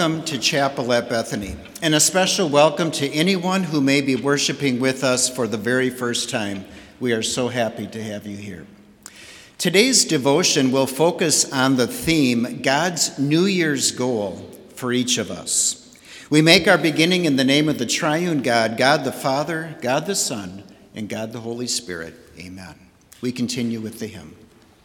welcome to Chapel at Bethany, and a special welcome to anyone who may be worshiping with us for the very first time. We are so happy to have you here. Today's devotion will focus on the theme, God's New Year's goal for each of us. We make our beginning in the name of the triune God, God the Father, God the Son, and God the Holy Spirit. Amen. We continue with the hymn.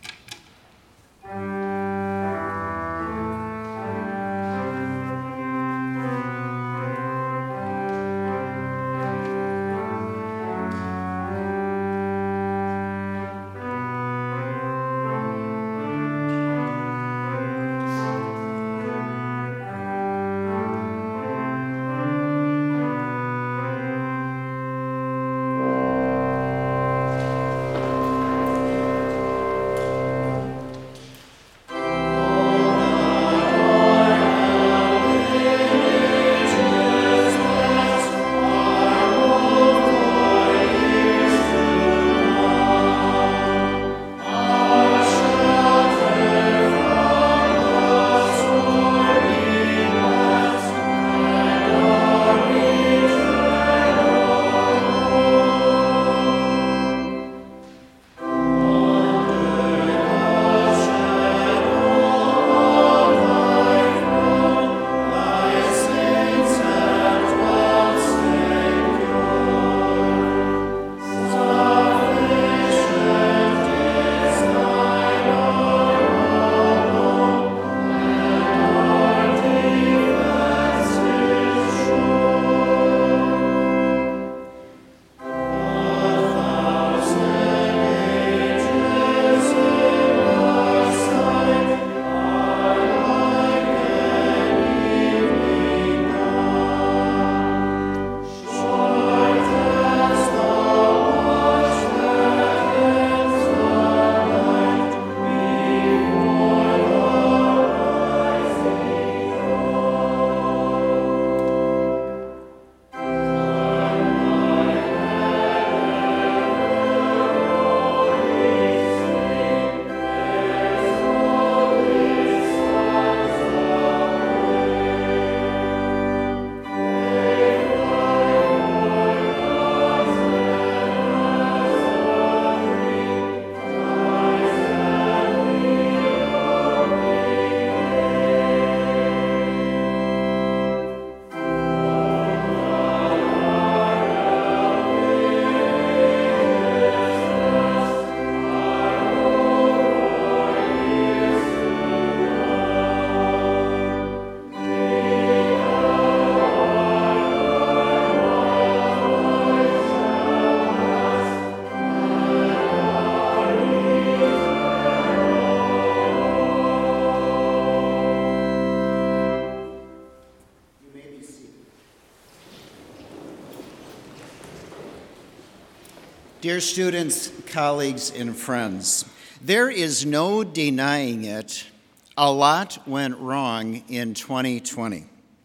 Dear students, colleagues, and friends, there is no denying it, a lot went wrong in 2020.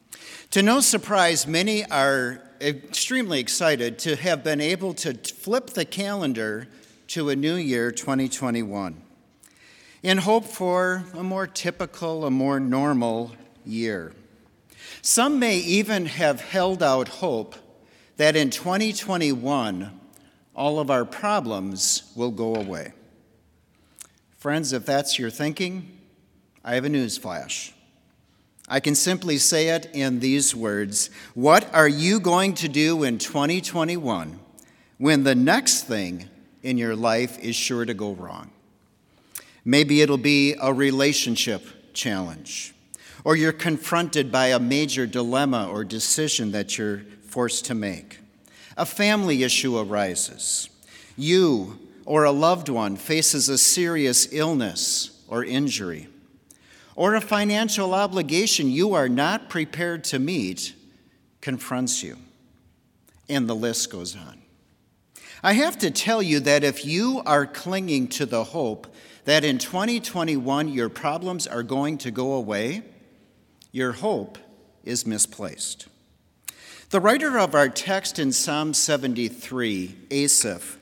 To no surprise, many are extremely excited to have been able to flip the calendar to a new year, 2021, in hope for a more typical, a more normal year. Some may even have held out hope that in 2021, all of our problems will go away. Friends, if that's your thinking, I have a news flash. I can simply say it in these words. What are you going to do in 2021 when the next thing in your life is sure to go wrong? Maybe it'll be a relationship challenge, or you're confronted by a major dilemma or decision that you're forced to make. A family issue arises. You or a loved one faces a serious illness or injury. Or a financial obligation you are not prepared to meet confronts you. And the list goes on. I have to tell you that if you are clinging to the hope that in 2021 your problems are going to go away, your hope is misplaced. The writer of our text in Psalm 73, Asaph,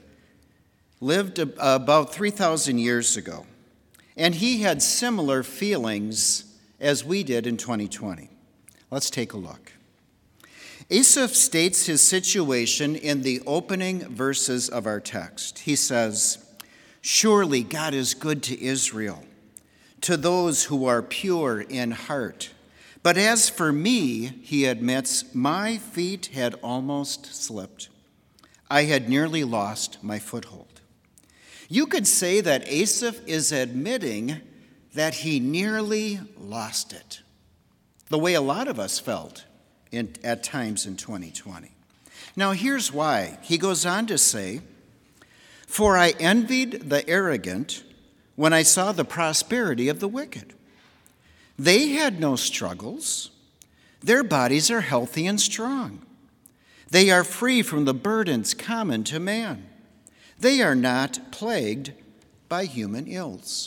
lived about 3,000 years ago, and he had similar feelings as we did in 2020. Let's take a look. Asaph states his situation in the opening verses of our text. He says, "Surely God is good to Israel, to those who are pure in heart. But as for me," he admits, "my feet had almost slipped. I had nearly lost my foothold." You could say that Asaph is admitting that he nearly lost it, the way a lot of us felt at times in 2020. Now here's why. He goes on to say, "For I envied the arrogant when I saw the prosperity of the wicked. They had no struggles. Their bodies are healthy and strong. They are free from the burdens common to man. They are not plagued by human ills."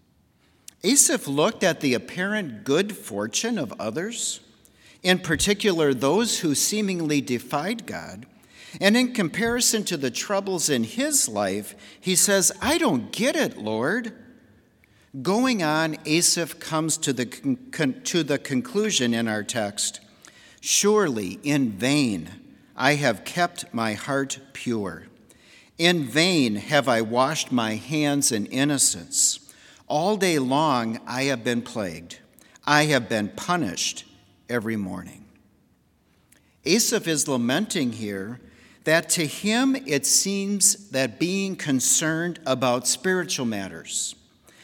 Asaph looked at the apparent good fortune of others, in particular those who seemingly defied God, and in comparison to the troubles in his life, he says, "I don't get it, Lord." Going on, Asaph comes to the conclusion in our text, "Surely in vain I have kept my heart pure. In vain have I washed my hands in innocence. All day long I have been plagued. I have been punished every morning." Asaph is lamenting here that to him it seems that being concerned about spiritual matters,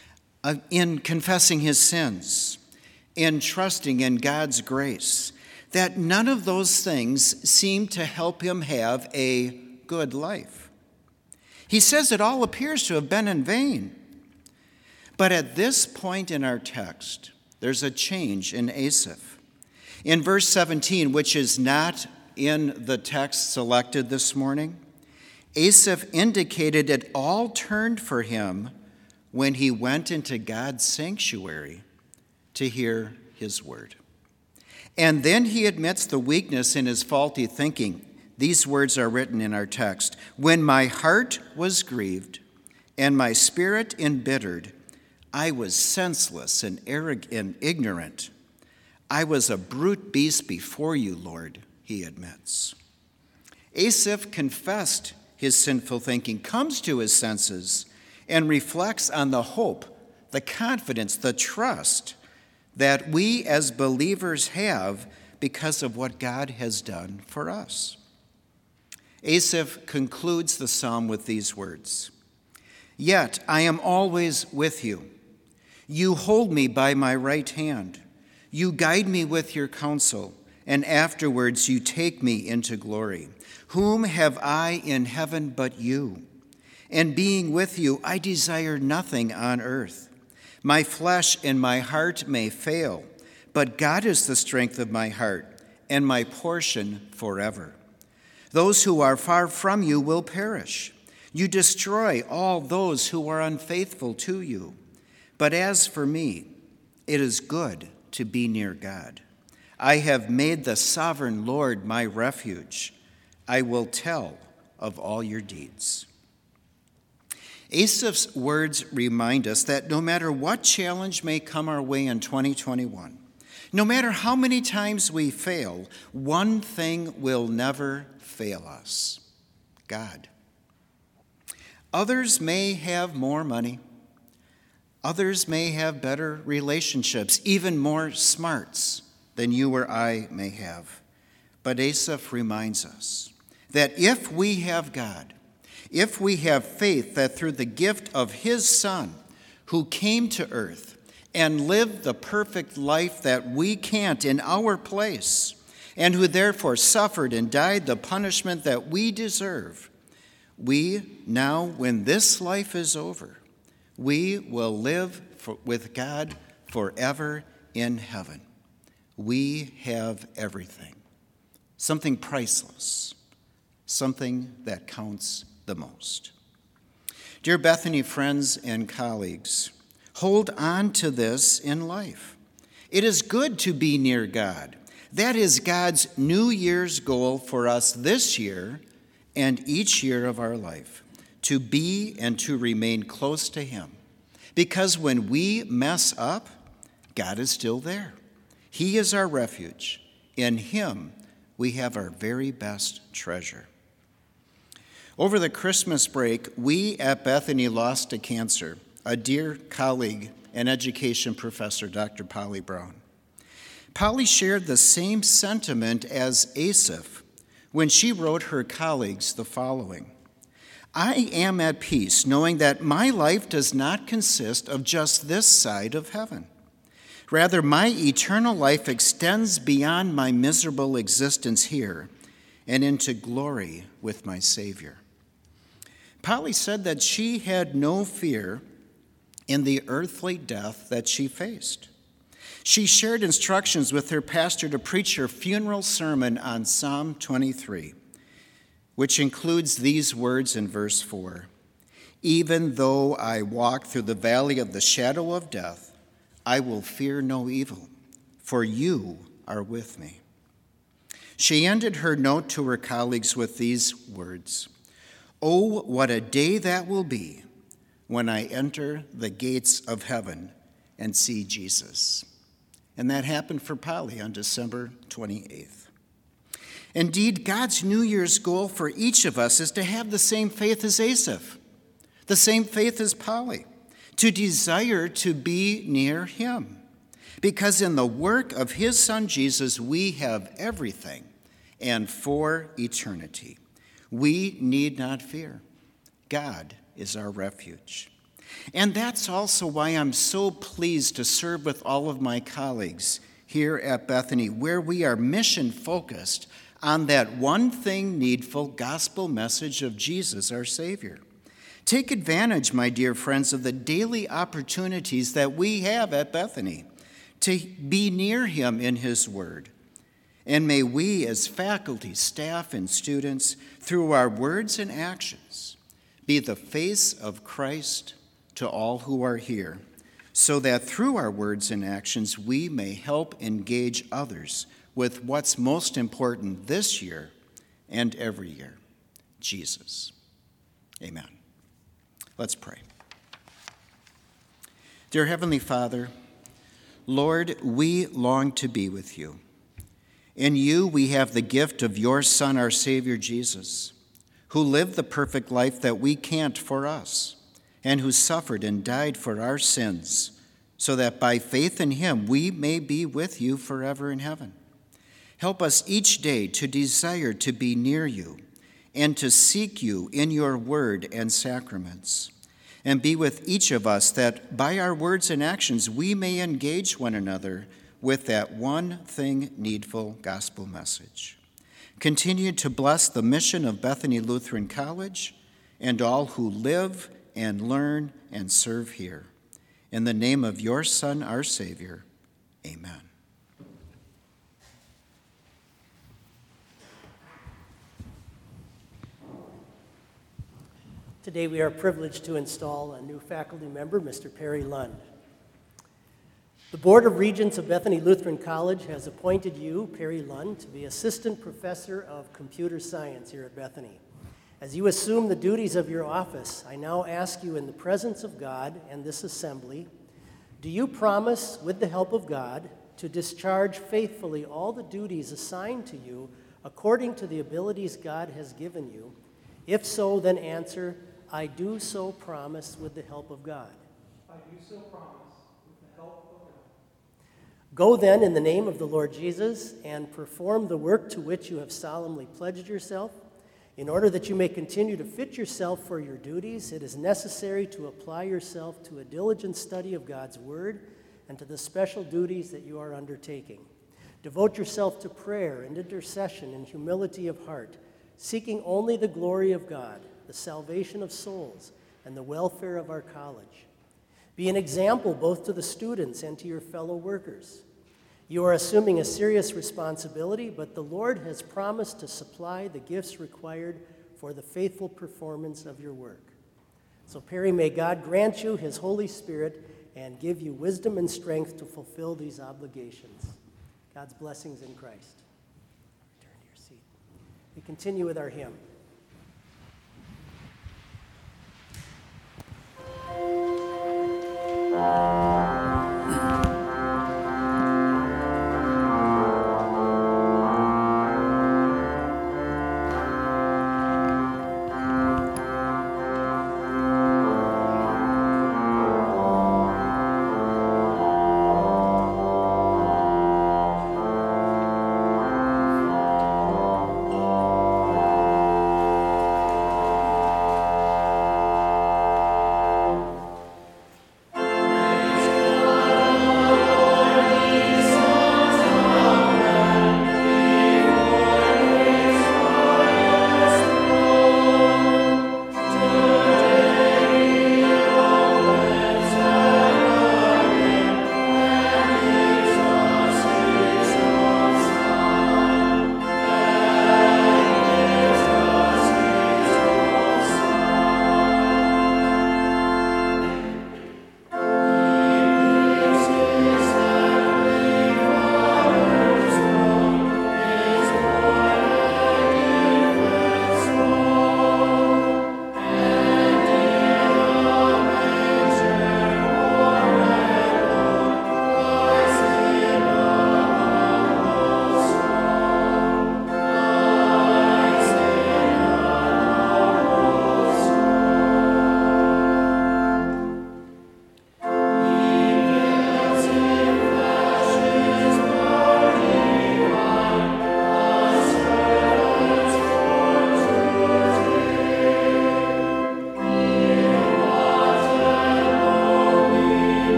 in confessing his sins, in trusting in God's grace, that none of those things seem to help him have a good life. He says it all appears to have been in vain. But at this point in our text, there's a change in Asaph. In verse 17, which is not in the text selected this morning, Asaph indicated it all turned for him when he went into God's sanctuary to hear his word. And then he admits the weakness in his faulty thinking. These words are written in our text. "When my heart was grieved and my spirit embittered, I was senseless and arrogant and ignorant. I was a brute beast before you, Lord," he admits. Asaph confessed his sinful thinking, comes to his senses, and reflects on the hope, the confidence, the trust that we as believers have because of what God has done for us. Asaph concludes the psalm with these words, "Yet I am always with you. You hold me by my right hand. You guide me with your counsel, and afterwards you take me into glory. Whom have I in heaven but you? And being with you, I desire nothing on earth. My flesh and my heart may fail, but God is the strength of my heart and my portion forever. Those who are far from you will perish. You destroy all those who are unfaithful to you. But as for me, it is good to be near God. I have made the sovereign Lord my refuge. I will tell of all your deeds." Asaph's words remind us that no matter what challenge may come our way in 2021, no matter how many times we fail, one thing will never fail us: God. Others may have more money. Others may have better relationships, even more smarts than you or I may have. But Asaph reminds us that if we have God, if we have faith that through the gift of his Son, who came to earth and lived the perfect life that we can't in our place, and who therefore suffered and died the punishment that we deserve, we now, when this life is over, we will live with God forever in heaven. We have everything, something priceless, something that counts the most. Dear Bethany friends and colleagues, hold on to this in life. It is good to be near God. That is God's New Year's goal for us this year and each year of our life, to be and to remain close to him. Because when we mess up, God is still there. He is our refuge. In him, we have our very best treasure. Over the Christmas break, we at Bethany lost to cancer a dear colleague and education professor, Dr. Polly Brown. Polly shared the same sentiment as Asaph when she wrote her colleagues the following: I am at peace knowing that my life does not consist of just this side of heaven. Rather, my eternal life extends beyond my miserable existence here and into glory with my Savior. Polly said that she had no fear in the earthly death that she faced. She shared instructions with her pastor to preach her funeral sermon on Psalm 23, which includes these words in verse 4. Even though I walk through the valley of the shadow of death, I will fear no evil, for you are with me. She ended her note to her colleagues with these words: Oh, what a day that will be when I enter the gates of heaven and see Jesus. And that happened for Polly on December 28th. Indeed, God's New Year's goal for each of us is to have the same faith as Asaph, the same faith as Polly, to desire to be near him. Because in the work of his son Jesus, we have everything, and for eternity. We need not fear. God is our refuge. And that's also why I'm so pleased to serve with all of my colleagues here at Bethany, where we are mission-focused on that one thing needful gospel message of Jesus, our Savior. Take advantage, my dear friends, of the daily opportunities that we have at Bethany to be near him in his word. And may we, as faculty, staff, and students, through our words and actions, be the face of Christ to all who are here, so that through our words and actions we may help engage others with what's most important this year and every year, Jesus. Amen. Let's pray. Dear Heavenly Father, Lord, we long to be with you. In you we have the gift of your Son, our Savior Jesus, who lived the perfect life that we can't for us, and who suffered and died for our sins, so that by faith in him we may be with you forever in heaven. Help us each day to desire to be near you and to seek you in your word and sacraments. And be with each of us that by our words and actions we may engage one another with that one thing needful gospel message. Continue to bless the mission of Bethany Lutheran College and all who live and learn and serve here. In the name of your Son, our Savior, amen. Today we are privileged to install a new faculty member, Mr. Perry Lund. The Board of Regents of Bethany Lutheran College has appointed you, Perry Lund, to be Assistant Professor of Computer Science here at Bethany. As you assume the duties of your office, I now ask you in the presence of God and this assembly, do you promise, with the help of God, to discharge faithfully all the duties assigned to you according to the abilities God has given you? If so, then answer, I do so promise with the help of God. I do so promise with the help of God. Go then in the name of the Lord Jesus and perform the work to which you have solemnly pledged yourself. In order that you may continue to fit yourself for your duties, it is necessary to apply yourself to a diligent study of God's Word and to the special duties that you are undertaking. Devote yourself to prayer and intercession and humility of heart, seeking only the glory of God, the salvation of souls, and the welfare of our college. Be an example both to the students and to your fellow workers. You are assuming a serious responsibility, but the Lord has promised to supply the gifts required for the faithful performance of your work. So, Perry, may God grant you his Holy Spirit and give you wisdom and strength to fulfill these obligations. God's blessings in Christ. Return to your seat. We continue with our hymn.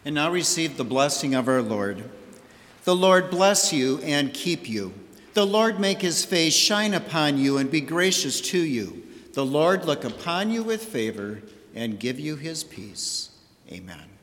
And now receive the blessing of our Lord. The Lord bless you and keep you. The Lord make his face shine upon you and be gracious to you. The Lord look upon you with favor and give you his peace. Amen.